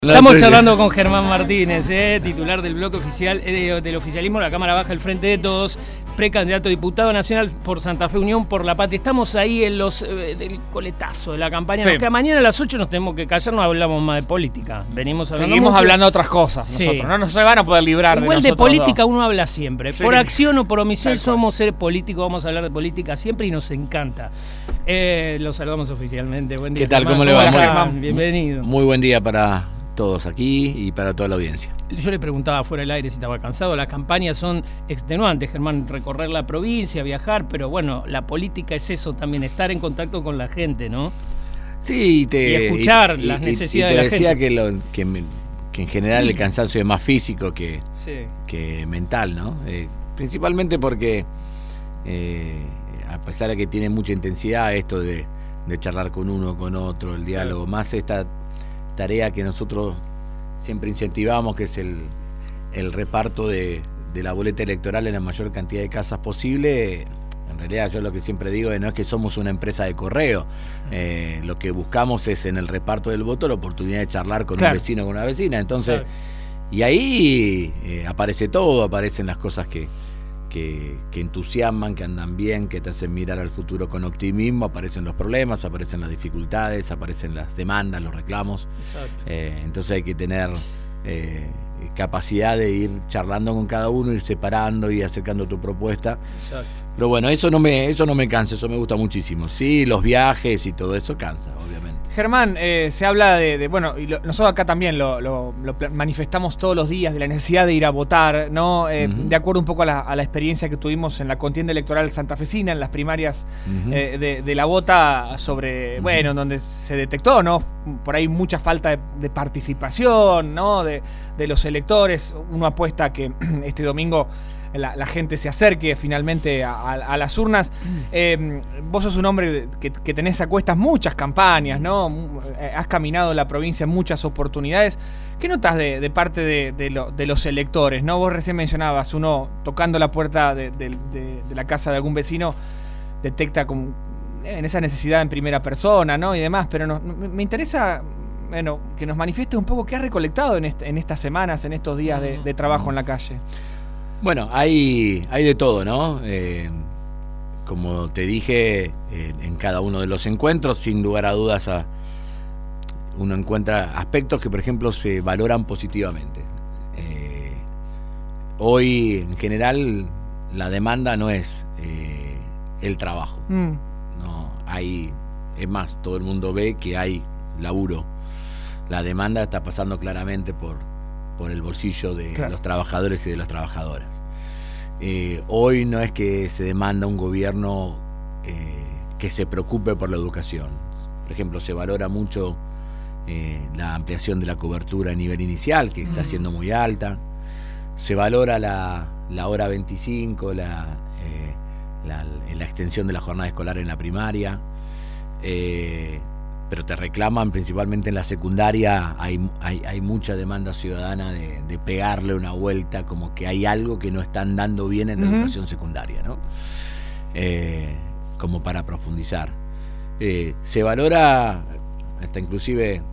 Estamos charlando con Germán Martínez, titular del bloque oficial del oficialismo de la Cámara Baja, el Frente de Todos, precandidato a diputado nacional por Santa Fe, Unión por la Patria. Estamos ahí en los del coletazo de la campaña. Sí. Mañana a las 8 nos tenemos que callar, no hablamos más de política. Seguimos hablando de otras cosas. Sí. Nosotros no se van a poder librar igual de nosotros. Igual de política uno habla siempre. Sí. Por acción o por omisión somos seres políticos, vamos a hablar de política siempre y nos encanta. Los saludamos oficialmente. Buen día. ¿Qué tal? Germán. ¿Cómo le va? Germán, bienvenido. Muy buen día para todos aquí y para toda la audiencia. Yo le preguntaba fuera del aire si estaba cansado. Las campañas son extenuantes, Germán, recorrer la provincia, viajar, pero bueno, la política es eso también, estar en contacto con la gente, ¿no? Sí, y escuchar las necesidades de la gente. Te decía que en general el cansancio es más físico que mental, ¿no? Principalmente porque a pesar de que tiene mucha intensidad esto de charlar con uno, con otro, el diálogo, más esta tarea que nosotros siempre incentivamos, que es el reparto de la boleta electoral en la mayor cantidad de casas posible. En realidad yo lo que siempre digo no es que somos una empresa de correo, lo que buscamos es en el reparto del voto la oportunidad de charlar con un vecino o con una vecina. Entonces, y ahí aparece todo, aparecen las cosas que entusiasman, que andan bien, que te hacen mirar al futuro con optimismo, aparecen los problemas, aparecen las dificultades, aparecen las demandas, los reclamos. Entonces hay que tener capacidad de ir charlando con cada uno, ir separando y acercando tu propuesta. Exacto. Pero bueno, eso no me cansa, eso me gusta muchísimo. Sí, los viajes y todo eso cansa, obviamente. Germán, se habla bueno, y nosotros acá también lo manifestamos todos los días, de la necesidad de ir a votar, ¿no? De acuerdo un poco a la experiencia que tuvimos en la contienda electoral santafesina, en las primarias de la Bota, sobre, bueno, donde se detectó, ¿no? Por ahí mucha falta de participación, ¿no? De los electores. Uno apuesta a que este domingo la gente se acerque finalmente a las urnas. Vos sos un hombre que tenés a cuestas muchas campañas, ¿no? Has caminado la provincia en muchas oportunidades. ¿Qué notas de parte de los electores, ¿no? Vos recién mencionabas, uno tocando la puerta de la casa de algún vecino detecta en esa necesidad en primera persona, ¿no? Y demás, pero me interesa, bueno, que nos manifiestes un poco qué has recolectado en estas semanas, en estos días de trabajo en la calle. Bueno, hay de todo, ¿no? Como te dije, en cada uno de los encuentros, sin lugar a dudas, uno encuentra aspectos que, por ejemplo, se valoran positivamente. Hoy, en general, la demanda no es el trabajo. No, es más, todo el mundo ve que hay laburo. La demanda está pasando claramente por el bolsillo de los trabajadores y de las trabajadoras. Hoy no es que se demanda un gobierno que se preocupe por la educación. Por ejemplo, se valora mucho la ampliación de la cobertura a nivel inicial, que está siendo muy alta. Se valora la hora 25, la extensión de la jornada escolar en la primaria. Pero te reclaman, principalmente en la secundaria, hay mucha demanda ciudadana de pegarle una vuelta, como que hay algo que no están dando bien en la educación secundaria, ¿no? Como para profundizar. Se valora hasta inclusive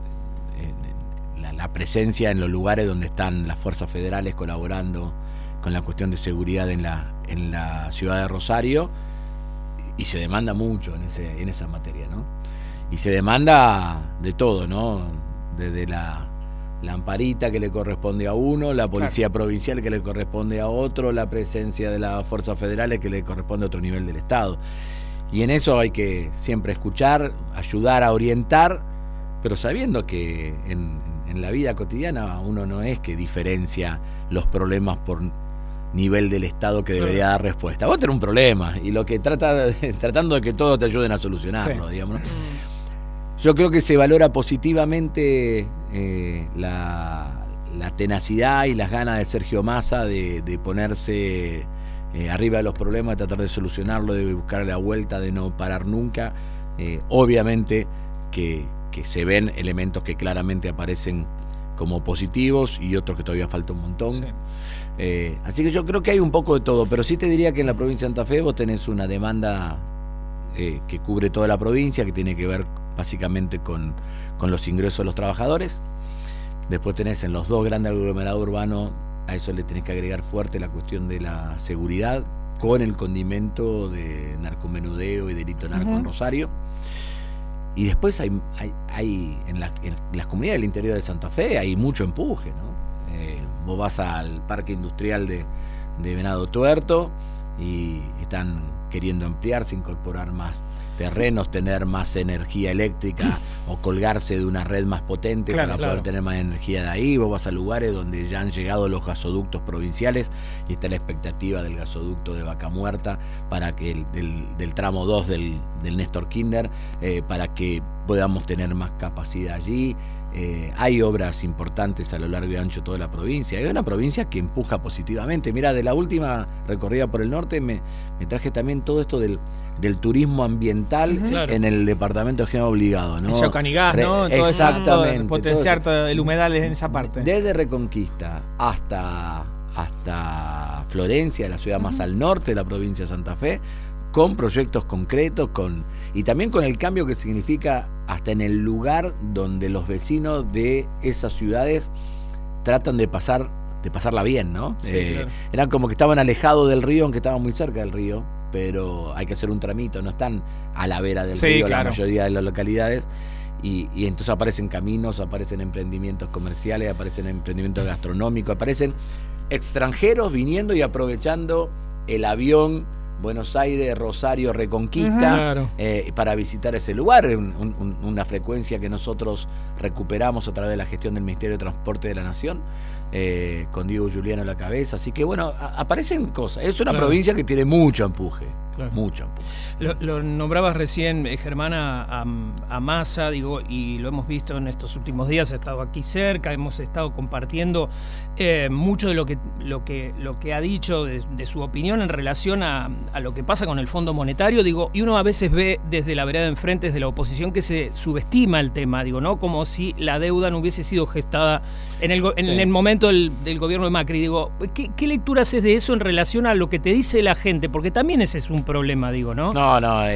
la presencia en los lugares donde están las fuerzas federales colaborando con la cuestión de seguridad en la ciudad de Rosario, y se demanda mucho en esa materia, ¿no? Y se demanda de todo, ¿no? Desde la amparita que le corresponde a uno, la policía provincial que le corresponde a otro, la presencia de las fuerzas federales que le corresponde a otro nivel del Estado. Y en eso hay que siempre escuchar, ayudar a orientar, pero sabiendo que en la vida cotidiana uno no es que diferencia los problemas por nivel del Estado que debería dar respuesta. Vos tenés un problema y lo que tratando de que todos te ayuden a solucionarlo, digamos, ¿no? Yo creo que se valora positivamente la tenacidad y las ganas de Sergio Massa de ponerse arriba de los problemas, de tratar de solucionarlo, de buscar la vuelta, de no parar nunca. Obviamente que se ven elementos que claramente aparecen como positivos y otros que todavía falta un montón. Así que yo creo que hay un poco de todo, pero sí te diría que en la provincia de Santa Fe vos tenés una demanda que cubre toda la provincia, que tiene que ver básicamente con los ingresos de los trabajadores. Después tenés en los dos grandes aglomerados urbanos, a eso le tenés que agregar fuerte la cuestión de la seguridad, con el condimento de narcomenudeo y delito narco en Rosario. Y después hay en las comunidades del interior de Santa Fe hay mucho empuje, ¿no? Vos vas al parque industrial de Venado Tuerto y están queriendo ampliarse, incorporar más terrenos, tener más energía eléctrica o colgarse de una red más potente para poder tener más energía de ahí. Vos vas a lugares donde ya han llegado los gasoductos provinciales y está la expectativa del gasoducto de Vaca Muerta para que del tramo 2 del Néstor Kirchner, para que podamos tener más capacidad allí. Hay obras importantes a lo largo y ancho de toda la provincia. Hay una provincia que empuja positivamente. Mira, de la última recorrida por el norte me traje también todo esto del turismo ambiental en el departamento de General Obligado, ¿no? El Canigás, ¿no? Exactamente. Potenciar todo el humedal en esa parte. Desde Reconquista hasta Florencia, la ciudad más al norte de la provincia de Santa Fe, con proyectos concretos, y también con el cambio que significa hasta en el lugar donde los vecinos de esas ciudades tratan de pasarla bien, ¿no? Sí, claro. Eran como que estaban alejados del río, aunque estaban muy cerca del río, pero hay que hacer un tramito, no están a la vera del río la mayoría de las localidades, y entonces aparecen caminos, aparecen emprendimientos comerciales, aparecen emprendimientos gastronómicos, aparecen extranjeros viniendo y aprovechando el avión Buenos Aires, Rosario, Reconquista, para visitar ese lugar, una frecuencia que nosotros recuperamos a través de la gestión del Ministerio de Transporte de la Nación, con Diego Juliano a la cabeza. Así que bueno, aparecen cosas. Es una provincia que tiene mucho empuje. Mucho empuje. Lo nombrabas recién, Germán, a Massa, digo, y lo hemos visto en estos últimos días. Ha estado aquí cerca, hemos estado compartiendo mucho de lo que ha dicho, de su opinión en relación a lo que pasa con el Fondo Monetario, digo, y uno a veces ve desde la vereda de enfrente, desde la oposición, que se subestima el tema, digo, ¿no? Como si la deuda no hubiese sido gestada en el momento del gobierno de Macri. Digo, ¿qué lectura haces de eso en relación a lo que te dice la gente? Porque también ese es un problema, digo, ¿no? No,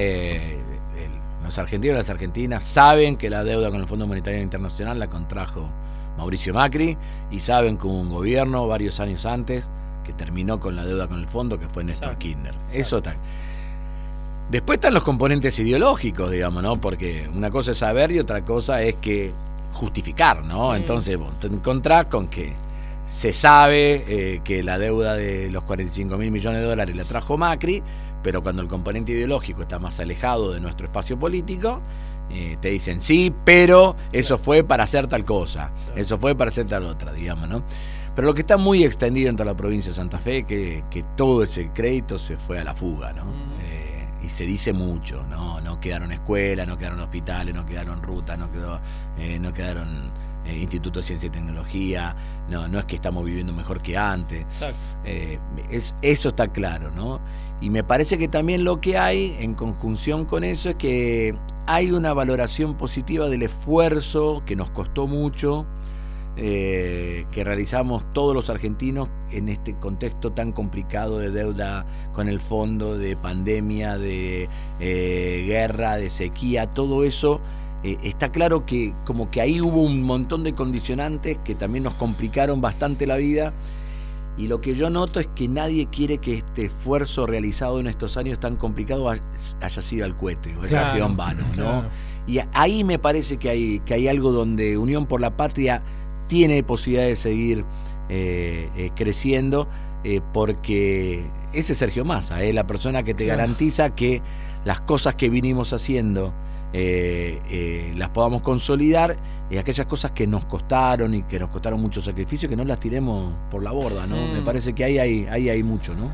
los argentinos y las argentinas saben que la deuda con el Fondo Monetario Internacional la contrajo Mauricio Macri, y saben que hubo un gobierno varios años antes que terminó con la deuda con el fondo, que fue Néstor Kirchner. Eso está. Después están los componentes ideológicos, digamos, ¿no? Porque una cosa es saber y otra cosa es que justificar, ¿no? Entonces vos te encontrás con que se sabe que la deuda de los 45.000 millones de dólares la trajo Macri, pero cuando el componente ideológico está más alejado de nuestro espacio político, te dicen sí, pero eso fue para hacer tal cosa, eso fue para hacer tal otra, digamos, ¿no? Pero lo que está muy extendido en toda la provincia de Santa Fe, que todo ese crédito se fue a la fuga, ¿no? Y se dice mucho, ¿no? No quedaron escuelas, no quedaron hospitales, no quedaron rutas, no quedaron institutos de ciencia y tecnología, no es que estamos viviendo mejor que antes. Exacto. Eso está claro, ¿no? Y me parece que también lo que hay en conjunción con eso es que hay una valoración positiva del esfuerzo que nos costó mucho, que realizamos todos los argentinos en este contexto tan complicado de deuda con el fondo, de pandemia, de guerra, de sequía, todo eso. Está claro que como que ahí hubo un montón de condicionantes que también nos complicaron bastante la vida, y lo que yo noto es que nadie quiere que este esfuerzo realizado en estos años tan complicados haya sido al cohete o haya sido en vano, ¿no? Claro. Y ahí me parece que hay algo donde Unión por la Patria tiene posibilidad de seguir creciendo, porque ese es Sergio Massa, la persona que te garantiza que las cosas que vinimos haciendo las podamos consolidar, y aquellas cosas que nos costaron y que nos costaron mucho sacrificio, que no las tiremos por la borda, ¿no? Me parece que ahí hay mucho, ¿no?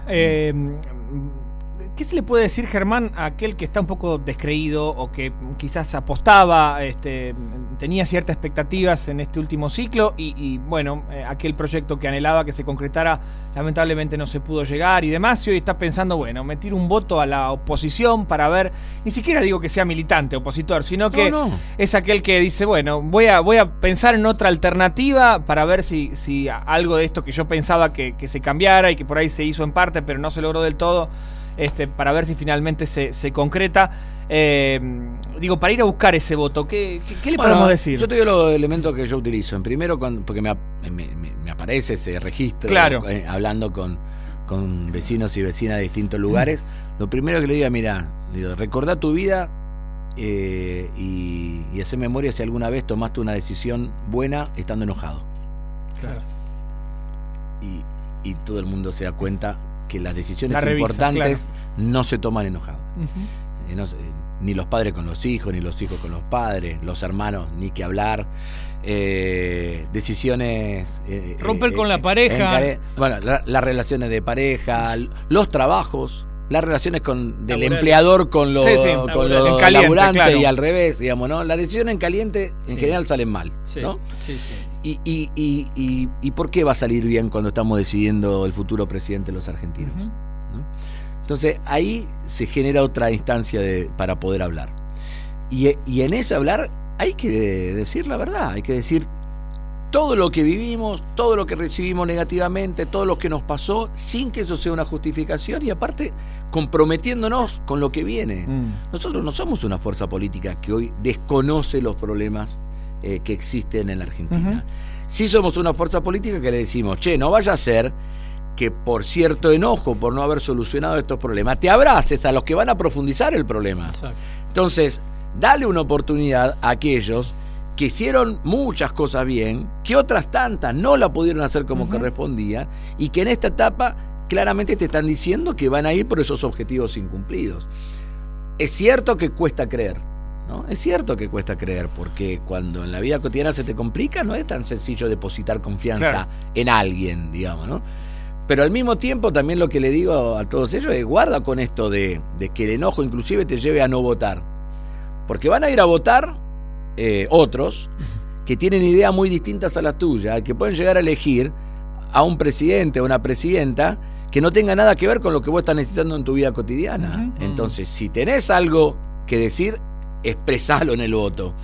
¿Qué se le puede decir, Germán, a aquel que está un poco descreído o que quizás apostaba, tenía ciertas expectativas en este último ciclo y bueno, aquel proyecto que anhelaba que se concretara, lamentablemente no se pudo llegar y demás, y hoy está pensando, bueno, me tiro un voto a la oposición para ver, ni siquiera digo que sea militante, opositor, sino que es aquel que dice, bueno, voy a pensar en otra alternativa para ver si algo de esto que yo pensaba que se cambiara y que por ahí se hizo en parte, pero no se logró del todo, para ver si finalmente se concreta. Para ir a buscar ese voto, ¿qué le podemos decir? Yo te digo los elementos que yo utilizo. En primero, porque me aparece ese registro, claro, hablando con vecinos y vecinas de distintos lugares. Lo primero que le digo, mira, recordá tu vida y hacer memoria si alguna vez tomaste una decisión buena estando enojado. Claro. Y todo el mundo se da cuenta que las decisiones importantes no se toman enojados. Ni los padres con los hijos, ni los hijos con los padres, los hermanos, ni que hablar. Decisiones... romper con la pareja. Las relaciones de pareja, los trabajos, las relaciones del empleador con los laburantes, claro, y al revés, digamos, ¿no? Las decisiones en caliente en general salen mal, ¿no? Sí. ¿Y por qué va a salir bien cuando estamos decidiendo el futuro presidente de los argentinos? ¿No? Entonces ahí se genera otra instancia para poder hablar. Y en ese hablar hay que decir la verdad, hay que decir todo lo que vivimos, todo lo que recibimos negativamente, todo lo que nos pasó, sin que eso sea una justificación y aparte comprometiéndonos con lo que viene. Nosotros no somos una fuerza política que hoy desconoce los problemas que existen en la Argentina. Sí somos una fuerza política que le decimos, no vaya a ser que por cierto enojo por no haber solucionado estos problemas te abraces a los que van a profundizar el problema. Exacto. Entonces, dale una oportunidad a aquellos que hicieron muchas cosas bien, que otras tantas no la pudieron hacer como correspondía, y que en esta etapa claramente te están diciendo que van a ir por esos objetivos incumplidos. Es cierto que cuesta creer, ¿no? Es cierto que cuesta creer, porque cuando en la vida cotidiana se te complica, no es tan sencillo depositar confianza en alguien, digamos, ¿no? Pero al mismo tiempo también lo que le digo a todos ellos es guarda con esto de que el enojo inclusive te lleve a no votar. Porque van a ir a votar otros que tienen ideas muy distintas a las tuyas, que pueden llegar a elegir a un presidente o una presidenta que no tenga nada que ver con lo que vos estás necesitando en tu vida cotidiana. Entonces, si tenés algo que decir, expresalo en el voto.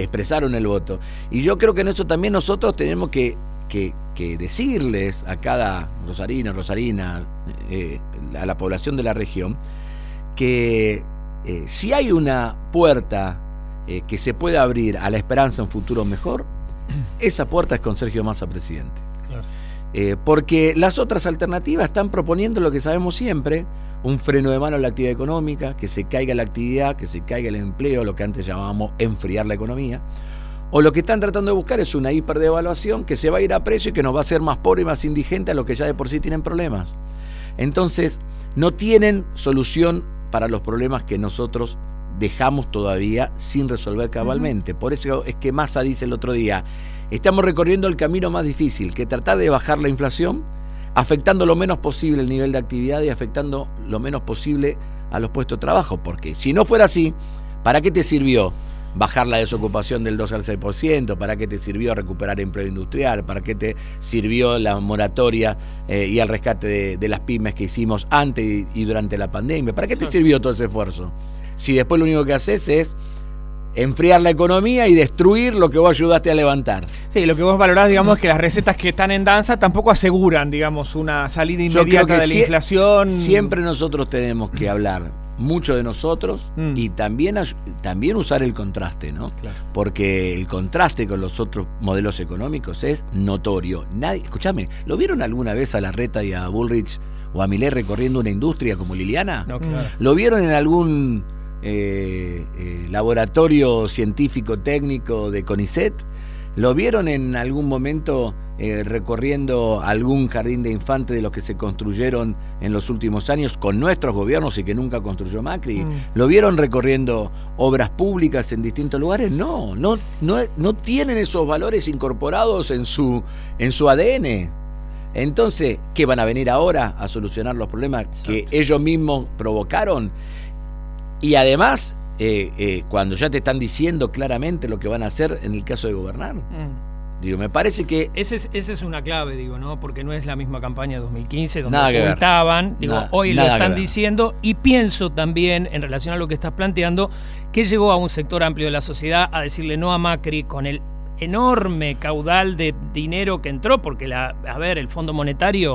Y yo creo que en eso también nosotros tenemos que decirles a cada rosarino, rosarina, a la población de la región, que si hay una puerta que se puede abrir a la esperanza en un futuro mejor, esa puerta es con Sergio Massa presidente. Claro. Porque las otras alternativas están proponiendo lo que sabemos siempre, un freno de mano a la actividad económica, que se caiga la actividad, que se caiga el empleo, lo que antes llamábamos enfriar la economía. O lo que están tratando de buscar es una hiperdevaluación que se va a ir a precio y que nos va a hacer más pobres y más indigentes a los que ya de por sí tienen problemas. Entonces, no tienen solución para los problemas que nosotros dejamos todavía sin resolver cabalmente. Por eso es que Massa dice el otro día, estamos recorriendo el camino más difícil, que tratar de bajar la inflación, afectando lo menos posible el nivel de actividad y afectando lo menos posible a los puestos de trabajo. Porque si no fuera así, ¿para qué te sirvió bajar la desocupación del 2 al 6%? ¿Para qué te sirvió recuperar empleo industrial? ¿Para qué te sirvió la moratoria y el rescate de las pymes que hicimos antes y durante la pandemia? ¿Para qué te sirvió todo ese esfuerzo? Si después lo único que haces es enfriar la economía y destruir lo que vos ayudaste a levantar. Sí, lo que vos valorás, digamos, es que las recetas que están en danza tampoco aseguran, digamos, una salida inmediata de la inflación. Siempre nosotros tenemos que hablar mucho de nosotros y también usar el contraste, ¿no? Claro. Porque el contraste con los otros modelos económicos es notorio. Escuchame, ¿lo vieron alguna vez a Larreta y a Bullrich o a Milei recorriendo una industria como Liliana? No, claro. ¿Lo vieron en algún laboratorio científico técnico de CONICET? ¿Lo vieron en algún momento recorriendo algún jardín de infantes de los que se construyeron en los últimos años con nuestros gobiernos y que nunca construyó Macri? ¿Lo vieron recorriendo obras públicas en distintos lugares? No tienen esos valores incorporados en su ADN. Entonces, ¿qué van a venir ahora a solucionar los problemas que ellos mismos provocaron? Y además, cuando ya te están diciendo claramente lo que van a hacer en el caso de gobernar. Digo, me parece que... Esa es una clave, digo, ¿no? Porque no es la misma campaña de 2015, donde ocultaban. Hoy lo están diciendo. Y pienso también, en relación a lo que estás planteando, que llegó a un sector amplio de la sociedad a decirle no a Macri con el enorme caudal de dinero que entró, porque el Fondo Monetario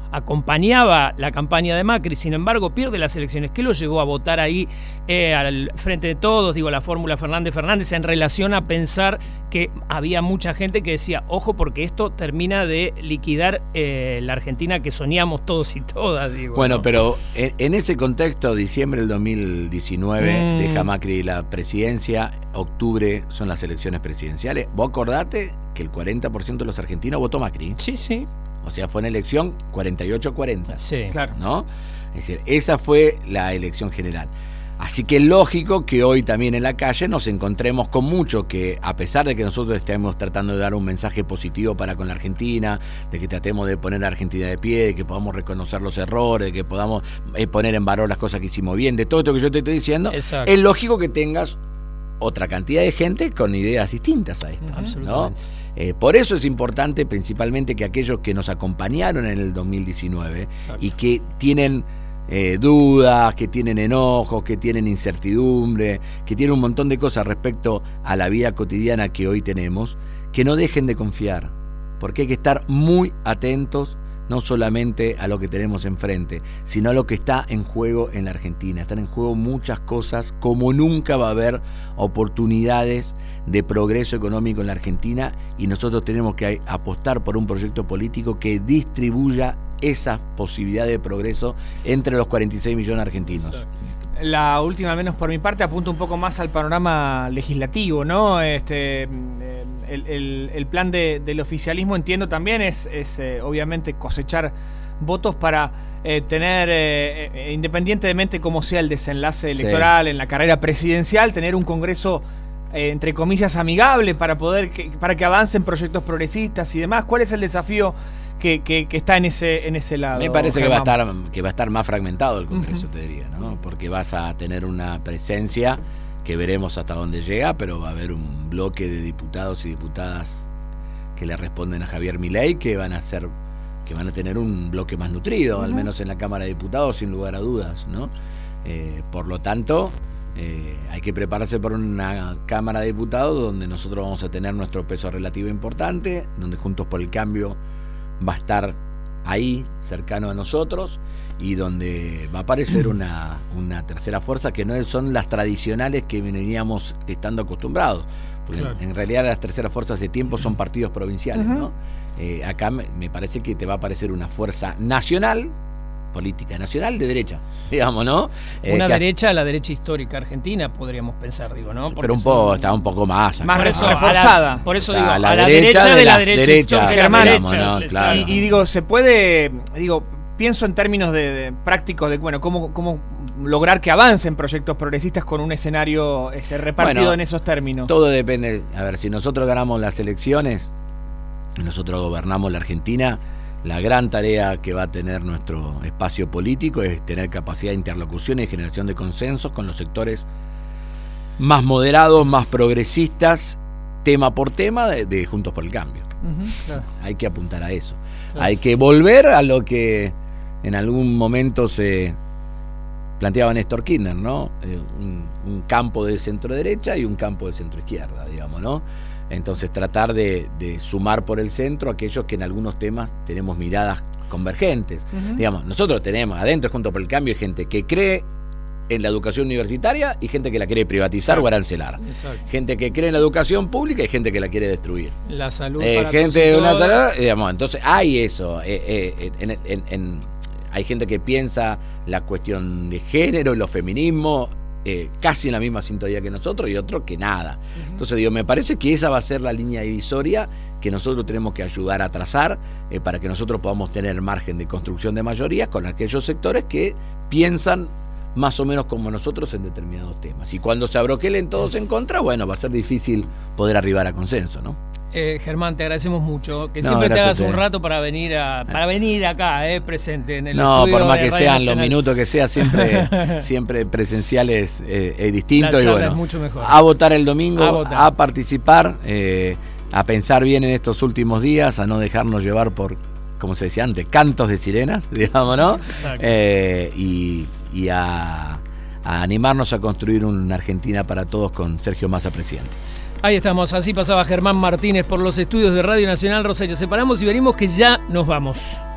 acompañaba la campaña de Macri, sin embargo pierde las elecciones. ¿Qué lo llevó a votar ahí al Frente de Todos, la fórmula Fernández, en relación a pensar que había mucha gente que decía, ojo, porque esto termina de liquidar la Argentina que soñamos todos y todas, Bueno, ¿no? pero en ese contexto, diciembre del 2019 deja Macri la presidencia, octubre son las elecciones presidenciales. Vos acordate que el 40% de los argentinos votó Macri. Sí. O sea, fue una elección 48-40. Sí, claro. ¿No? Es decir, esa fue la elección general. Así que es lógico que hoy también en la calle nos encontremos con mucho que, a pesar de que nosotros estemos tratando de dar un mensaje positivo para con la Argentina, de que tratemos de poner a Argentina de pie, de que podamos reconocer los errores, de que podamos poner en valor las cosas que hicimos bien, de todo esto que yo te estoy diciendo, exacto, es lógico que tengas otra cantidad de gente con ideas distintas a esta, ¿no? Por eso es importante principalmente que aquellos que nos acompañaron en el 2019 exacto, y que tienen dudas, que tienen enojos, que tienen incertidumbre, que tienen un montón de cosas respecto a la vida cotidiana que hoy tenemos, que no dejen de confiar, porque hay que estar muy atentos no solamente a lo que tenemos enfrente, sino a lo que está en juego en la Argentina. Están en juego muchas cosas, como nunca va a haber oportunidades de progreso económico en la Argentina, y nosotros tenemos que apostar por un proyecto político que distribuya esa posibilidad de progreso entre los 46 millones de argentinos. exacto. La última, menos por mi parte, apunta un poco más al panorama legislativo, ¿no? El plan del oficialismo, entiendo también, es obviamente cosechar votos para tener, independientemente cómo sea el desenlace electoral en la carrera presidencial, tener un Congreso entre comillas amigable para que avancen proyectos progresistas y demás. ¿Cuál es el desafío que está en ese lado? Me parece que va a estar más fragmentado el Congreso, te diría, ¿no? Porque vas a tener una presencia que veremos hasta dónde llega, pero va a haber un bloque de diputados y diputadas que le responden a Javier Milei que van a tener un bloque más nutrido, al menos en la Cámara de Diputados, sin lugar a dudas, ¿no? Por lo tanto, hay que prepararse para una Cámara de Diputados donde nosotros vamos a tener nuestro peso relativo importante, donde Juntos por el Cambio va a estar ahí, cercano a nosotros, y donde va a aparecer una tercera fuerza que no son las tradicionales que veníamos estando acostumbrados, porque claro, en realidad las terceras fuerzas de tiempo son partidos provinciales, ¿no? Acá me parece que te va a aparecer una fuerza nacional, política nacional de derecha, digamos, ¿no? Una derecha, la derecha histórica argentina, podríamos pensar, ¿no? Porque pero está un poco más acá, más reforzada. Por eso está digo, a la derecha de la derecha histórica, Germán, digamos, ¿no? Claro. Y digo, se puede, pienso en términos de prácticos de, cómo lograr que avancen proyectos progresistas con un escenario repartido en esos términos. Todo depende. A ver, si nosotros ganamos las elecciones, nosotros gobernamos la Argentina, la gran tarea que va a tener nuestro espacio político es tener capacidad de interlocución y generación de consensos con los sectores más moderados, más progresistas, tema por tema de Juntos por el Cambio. Claro. Hay que apuntar a eso. Claro. Hay que volver a lo que en algún momento se planteaba Néstor Kirchner, ¿no? Un campo de centro derecha y un campo de centro izquierda, digamos, ¿no? Entonces tratar de sumar por el centro aquellos que en algunos temas tenemos miradas convergentes. Digamos, nosotros tenemos adentro Juntos por el Cambio gente que cree en la educación universitaria y gente que la quiere privatizar o arancelar. Exacto. Gente que cree en la educación pública y gente que la quiere destruir. La salud para gente de una salud, digamos, entonces hay eso. Hay gente que piensa la cuestión de género y los feminismos casi en la misma sintonía que nosotros y otros que nada. Entonces me parece que esa va a ser la línea divisoria que nosotros tenemos que ayudar a trazar para que nosotros podamos tener margen de construcción de mayorías con aquellos sectores que piensan más o menos como nosotros en determinados temas. Y cuando se abroquelen todos en contra, va a ser difícil poder arribar a consenso, ¿no? Germán, te agradecemos mucho. Que siempre te hagas un rato para venir acá, presente en el estudio. Por más de que Radio sean Nacional. los minutos que sea, siempre presenciales es distinto. La y charla es mucho mejor. A votar el domingo, a participar, a pensar bien en estos últimos días, a no dejarnos llevar por, como se decía antes, cantos de sirenas, digamos, ¿no? Y a animarnos a construir una Argentina para todos con Sergio Massa presidente. Ahí estamos, así pasaba Germán Martínez por los estudios de Radio Nacional Rosario. Separamos y venimos que ya nos vamos.